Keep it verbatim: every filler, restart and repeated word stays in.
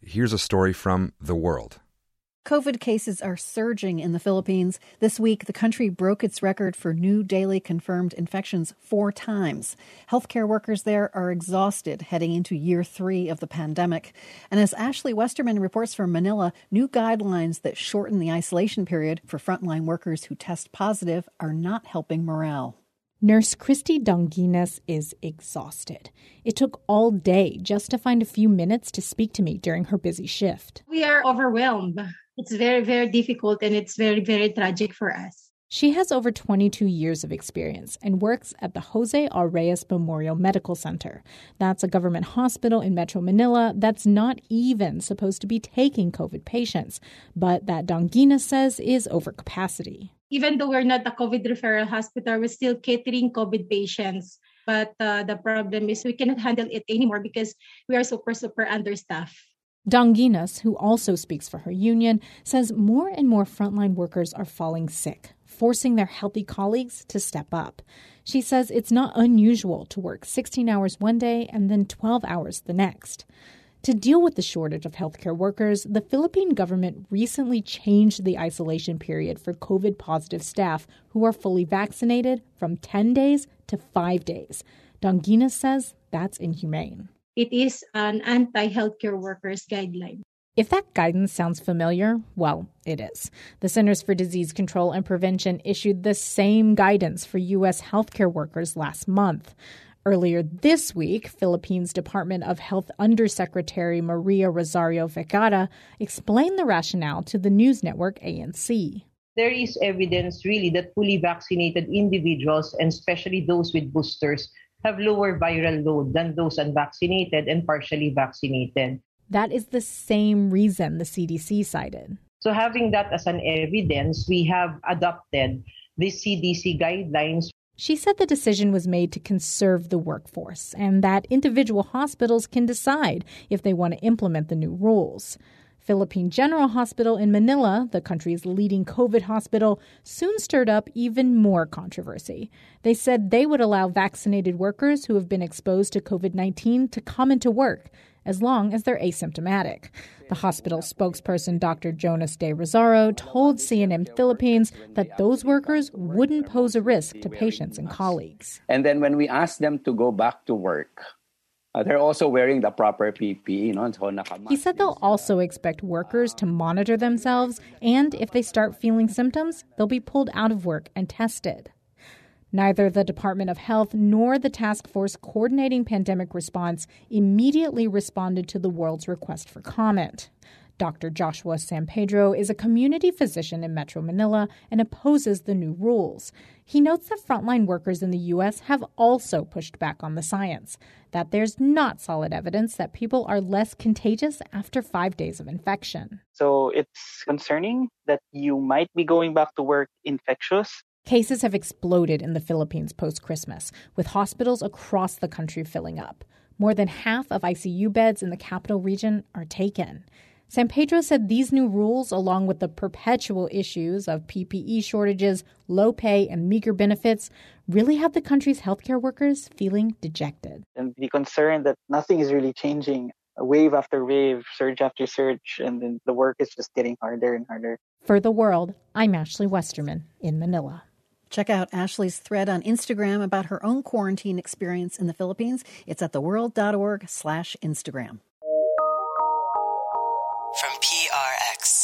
here's a story from The World. COVID cases are surging in the Philippines. This week, the country broke its record for new daily confirmed infections four times. Healthcare workers there are exhausted heading into year three of the pandemic. And as Ashley Westerman reports from Manila, new guidelines that shorten the isolation period for frontline workers who test positive are not helping morale. Nurse Christy Donginas is exhausted. It took all day just to find a few minutes to speak to me during her busy shift. We are overwhelmed. It's very, very difficult and it's very, very tragic for us. She has over twenty-two years of experience and works at the Jose R. Reyes Memorial Medical Center. That's a government hospital in Metro Manila that's not even supposed to be taking COVID patients, but that Donginas says is overcapacity. Even though we're not a COVID referral hospital, we're still catering COVID patients. But uh, the problem is we cannot handle it anymore because we are super, super understaffed. Donginas, who also speaks for her union, says more and more frontline workers are falling sick, forcing their healthy colleagues to step up. She says it's not unusual to work sixteen hours one day and then twelve hours the next. To deal with the shortage of healthcare workers, the Philippine government recently changed the isolation period for COVID-positive staff who are fully vaccinated from ten days to five days. Donginas says that's inhumane. It is an anti-healthcare workers guideline. If that guidance sounds familiar, well, it is. The Centers for Disease Control and Prevention issued the same guidance for U S healthcare workers last month. Earlier this week, Philippines Department of Health Undersecretary Maria Rosario Vergara explained the rationale to the news network A N C. There is evidence really that fully vaccinated individuals, and especially those with boosters, have lower viral load than those unvaccinated and partially vaccinated. That is the same reason the C D C cited. So having that as an evidence, we have adopted the C D C guidelines. She said the decision was made to conserve the workforce and that individual hospitals can decide if they want to implement the new rules. Philippine General Hospital in Manila, the country's leading COVID hospital, soon stirred up even more controversy. They said they would allow vaccinated workers who have been exposed to COVID nineteen to come into work, as long as they're asymptomatic. The hospital spokesperson, Doctor Jonas De Rosario, told C N N Philippines that those workers wouldn't pose a risk to patients and colleagues. And then when we asked them to go back to work, Uh, they're also wearing the proper P P E. You know, so he said they'll also expect workers to monitor themselves, and if they start feeling symptoms, they'll be pulled out of work and tested. Neither the Department of Health nor the task force coordinating pandemic response immediately responded to the world's request for comment. Doctor Joshua San Pedro is a community physician in Metro Manila and opposes the new rules. He notes that frontline workers in the U S have also pushed back on the science, that there's not solid evidence that people are less contagious after five days of infection. So it's concerning that you might be going back to work infectious. Cases have exploded in the Philippines post-Christmas, with hospitals across the country filling up. More than half of I C U beds in the capital region are taken. San Pedro said these new rules, along with the perpetual issues of P P E shortages, low pay, and meager benefits, really have the country's healthcare workers feeling dejected. And the concern that nothing is really changing, wave after wave, surge after surge, and then the work is just getting harder and harder. For The World, I'm Ashley Westerman in Manila. Check out Ashley's thread on Instagram about her own quarantine experience in the Philippines. It's at theworld.org slash Instagram. From P R X.